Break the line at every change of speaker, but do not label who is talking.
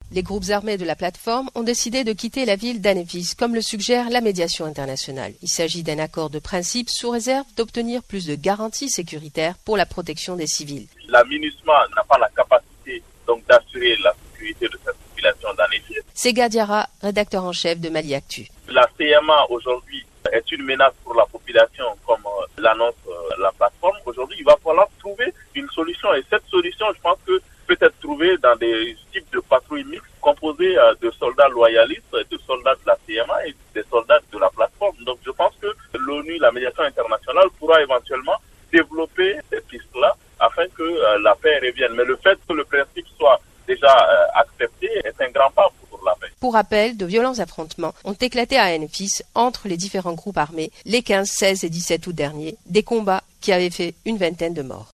Les groupes armés de la plateforme ont décidé de quitter la ville d'Anefis, comme le suggère la médiation internationale. Il s'agit d'un accord de principe sous réserve d'obtenir plus de garanties sécuritaires pour la protection des civils.
La MINUSMA n'a pas la capacité donc d'assurer la sécurité de cette population d'Anefis.
Sega Diarra, rédacteur en chef de Mali Actu.
La CMA aujourd'hui est une menace pour la population, comme l'annonce la plateforme. Aujourd'hui, il va falloir trouver une solution. Et cette solution, je pense que peut être trouvée dans des types de patrouilles mixtes composées de soldats loyalistes, de soldats de la CMA et des soldats de la plateforme. Donc je pense que l'ONU, la médiation internationale, pourra éventuellement développer cette piste-là afin que la paix revienne. Mais le fait que le principe soit déjà accepté est un grand pas pour la paix.
Pour rappel, de violents affrontements ont éclaté à Anefis entre les différents groupes armés les 15, 16 et 17 août dernier, des combats qui avaient fait une vingtaine de morts.